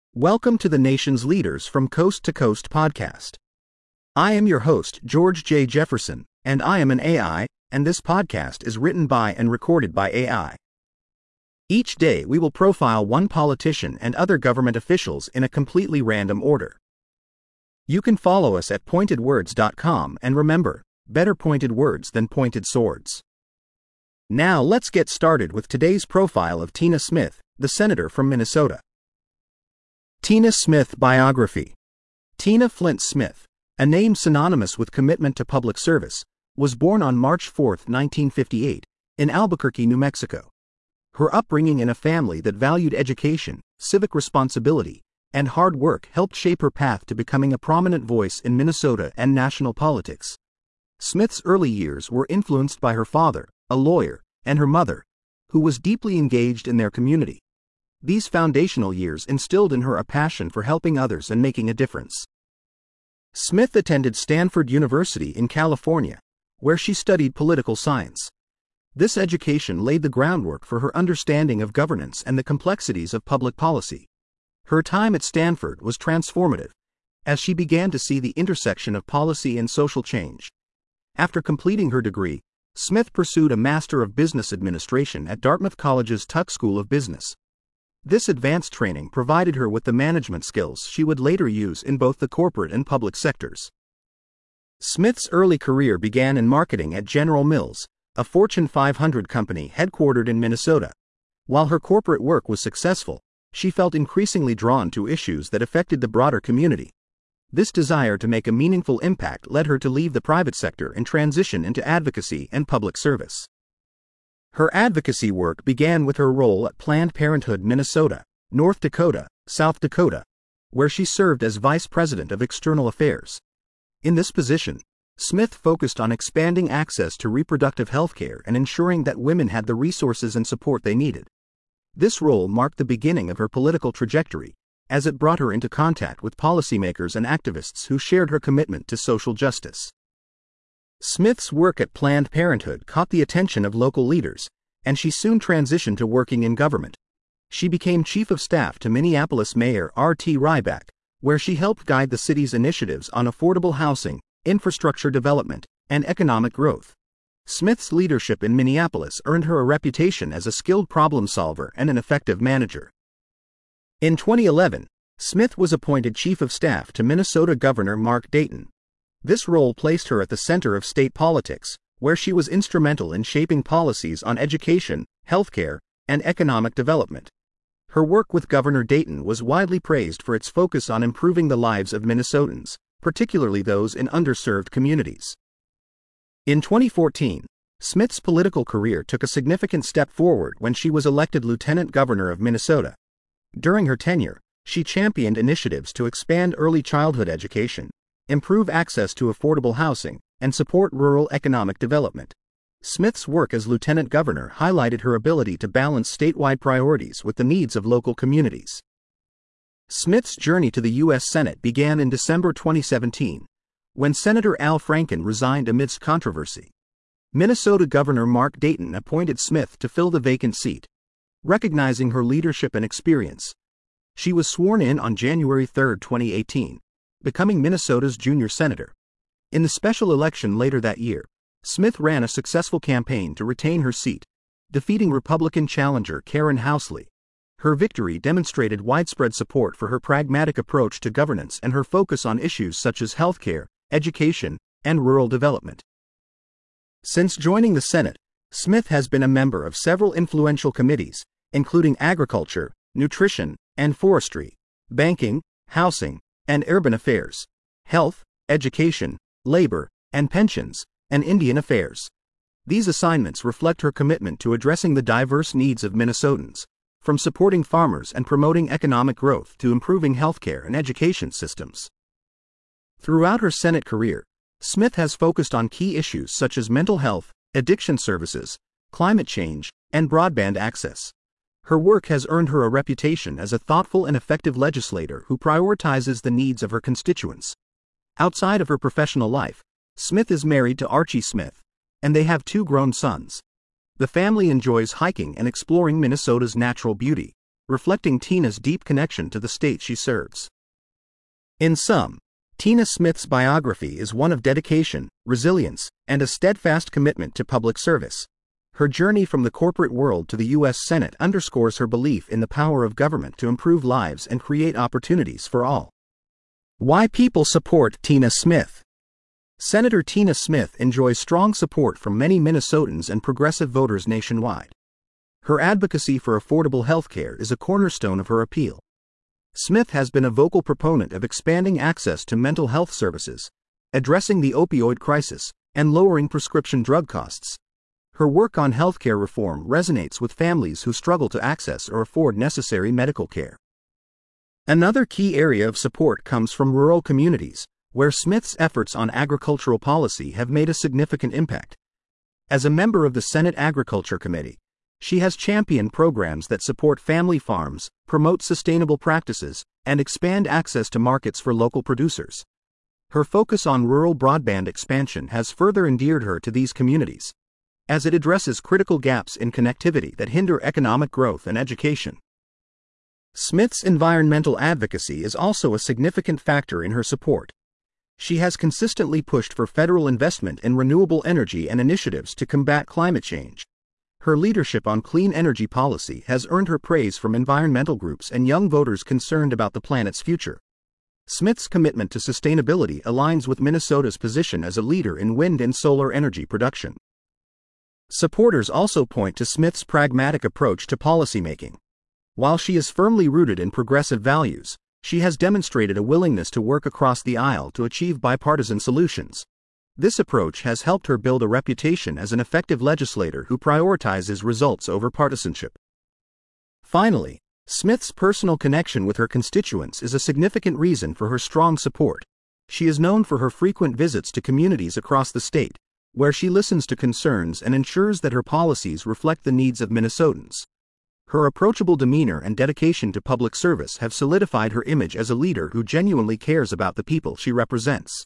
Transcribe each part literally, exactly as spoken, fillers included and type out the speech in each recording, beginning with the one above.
Welcome to the Nation's Leaders from Coast to Coast podcast. I am your host, George J. Jefferson, and I am an A I, and this podcast is written by and recorded by A I. Each day we will profile one politician and other government officials in a completely random order. You can follow us at pointed words dot com, and remember, better pointed words than pointed swords. Now let's get started with today's profile of Tina Smith, the senator from Minnesota. Tina Smith biography. Tina Flint Smith, a name synonymous with commitment to public service, was born on March fourth, nineteen fifty-eight, in Albuquerque, New Mexico. Her upbringing in a family that valued education, civic responsibility, and hard work helped shape her path to becoming a prominent voice in Minnesota and national politics. Smith's early years were influenced by her father, a lawyer, and her mother, who was deeply engaged in their community. These foundational years instilled in her a passion for helping others and making a difference. Smith attended Stanford University in California, where she studied political science. This education laid the groundwork for her understanding of governance and the complexities of public policy. Her time at Stanford was transformative, as she began to see the intersection of policy and social change. After completing her degree, Smith pursued a Master of Business Administration at Dartmouth College's Tuck School of Business. This advanced training provided her with the management skills she would later use in both the corporate and public sectors. Smith's early career began in marketing at General Mills, a Fortune five hundred company headquartered in Minnesota. While her corporate work was successful, she felt increasingly drawn to issues that affected the broader community. This desire to make a meaningful impact led her to leave the private sector and transition into advocacy and public service. Her advocacy work began with her role at Planned Parenthood Minnesota, North Dakota, South Dakota, where she served as Vice President of External Affairs. In this position, Smith focused on expanding access to reproductive health care and ensuring that women had the resources and support they needed. This role marked the beginning of her political trajectory, as it brought her into contact with policymakers and activists who shared her commitment to social justice. Smith's work at Planned Parenthood caught the attention of local leaders, and she soon transitioned to working in government. She became Chief of Staff to Minneapolis Mayor R T Rybak, where she helped guide the city's initiatives on affordable housing, infrastructure development, and economic growth. Smith's leadership in Minneapolis earned her a reputation as a skilled problem solver and an effective manager. In twenty eleven, Smith was appointed Chief of Staff to Minnesota Governor Mark Dayton. This role placed her at the center of state politics, where she was instrumental in shaping policies on education, healthcare, and economic development. Her work with Governor Dayton was widely praised for its focus on improving the lives of Minnesotans, particularly those in underserved communities. In twenty fourteen, Smith's political career took a significant step forward when she was elected Lieutenant Governor of Minnesota. During her tenure, she championed initiatives to expand early childhood education, improve access to affordable housing, and support rural economic development. Smith's work as lieutenant governor highlighted her ability to balance statewide priorities with the needs of local communities. Smith's journey to the U S Senate began in December twenty seventeen, when Senator Al Franken resigned amidst controversy. Minnesota Governor Mark Dayton appointed Smith to fill the vacant seat. Recognizing her leadership and experience, she was sworn in on January third, twenty eighteen. Becoming Minnesota's junior senator. In the special election later that year, Smith ran a successful campaign to retain her seat, defeating Republican challenger Karen Housley. Her victory demonstrated widespread support for her pragmatic approach to governance and her focus on issues such as healthcare, education, and rural development. Since joining the Senate, Smith has been a member of several influential committees, including agriculture, nutrition, and forestry, banking, housing, and urban affairs, health, education, labor, and pensions, and Indian affairs. These assignments reflect her commitment to addressing the diverse needs of Minnesotans, from supporting farmers and promoting economic growth to improving healthcare and education systems. Throughout her Senate career, Smith has focused on key issues such as mental health, addiction services, climate change, and broadband access. Her work has earned her a reputation as a thoughtful and effective legislator who prioritizes the needs of her constituents. Outside of her professional life, Smith is married to Archie Smith, and they have two grown sons. The family enjoys hiking and exploring Minnesota's natural beauty, reflecting Tina's deep connection to the state she serves. In sum, Tina Smith's biography is one of dedication, resilience, and a steadfast commitment to public service. Her journey from the corporate world to the U S Senate underscores her belief in the power of government to improve lives and create opportunities for all. Why people support Tina Smith. Senator Tina Smith enjoys strong support from many Minnesotans and progressive voters nationwide. Her advocacy for affordable health care is a cornerstone of her appeal. Smith has been a vocal proponent of expanding access to mental health services, addressing the opioid crisis, and lowering prescription drug costs. Her work on healthcare reform resonates with families who struggle to access or afford necessary medical care. Another key area of support comes from rural communities, where Smith's efforts on agricultural policy have made a significant impact. As a member of the Senate Agriculture Committee, she has championed programs that support family farms, promote sustainable practices, and expand access to markets for local producers. Her focus on rural broadband expansion has further endeared her to these communities, as it addresses critical gaps in connectivity that hinder economic growth and education. Smith's environmental advocacy is also a significant factor in her support. She has consistently pushed for federal investment in renewable energy and initiatives to combat climate change. Her leadership on clean energy policy has earned her praise from environmental groups and young voters concerned about the planet's future. Smith's commitment to sustainability aligns with Minnesota's position as a leader in wind and solar energy production. Supporters also point to Smith's pragmatic approach to policymaking. While she is firmly rooted in progressive values, she has demonstrated a willingness to work across the aisle to achieve bipartisan solutions. This approach has helped her build a reputation as an effective legislator who prioritizes results over partisanship. Finally, Smith's personal connection with her constituents is a significant reason for her strong support. She is known for her frequent visits to communities across the state, where she listens to concerns and ensures that her policies reflect the needs of Minnesotans. Her approachable demeanor and dedication to public service have solidified her image as a leader who genuinely cares about the people she represents.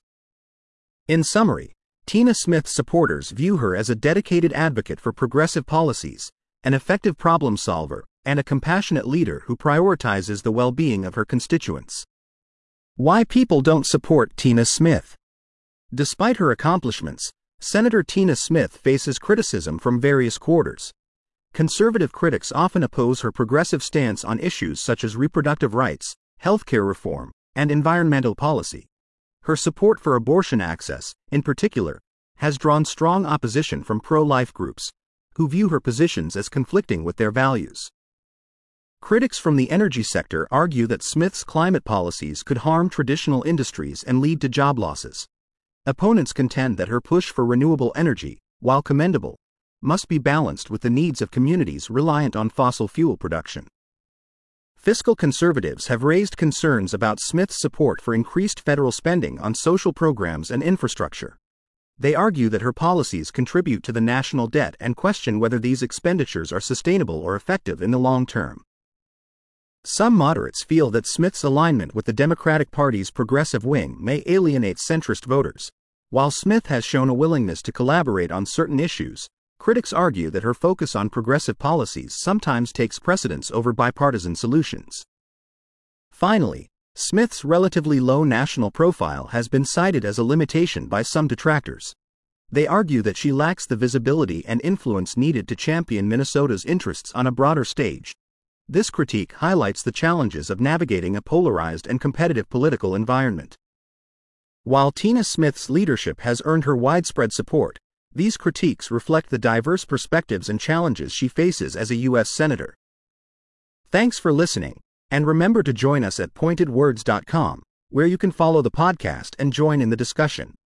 In summary, Tina Smith's supporters view her as a dedicated advocate for progressive policies, an effective problem solver, and a compassionate leader who prioritizes the well-being of her constituents. Why people don't support Tina Smith. Despite her accomplishments, Senator Tina Smith faces criticism from various quarters. Conservative critics often oppose her progressive stance on issues such as reproductive rights, healthcare reform, and environmental policy. Her support for abortion access, in particular, has drawn strong opposition from pro-life groups, who view her positions as conflicting with their values. Critics from the energy sector argue that Smith's climate policies could harm traditional industries and lead to job losses. Opponents contend that her push for renewable energy, while commendable, must be balanced with the needs of communities reliant on fossil fuel production. Fiscal conservatives have raised concerns about Smith's support for increased federal spending on social programs and infrastructure. They argue that her policies contribute to the national debt and question whether these expenditures are sustainable or effective in the long term. Some moderates feel that Smith's alignment with the Democratic Party's progressive wing may alienate centrist voters. While Smith has shown a willingness to collaborate on certain issues, critics argue that her focus on progressive policies sometimes takes precedence over bipartisan solutions. Finally, Smith's relatively low national profile has been cited as a limitation by some detractors. They argue that she lacks the visibility and influence needed to champion Minnesota's interests on a broader stage. This critique highlights the challenges of navigating a polarized and competitive political environment. While Tina Smith's leadership has earned her widespread support, these critiques reflect the diverse perspectives and challenges she faces as a U S Senator. Thanks for listening, and remember to join us at pointed words dot com, where you can follow the podcast and join in the discussion.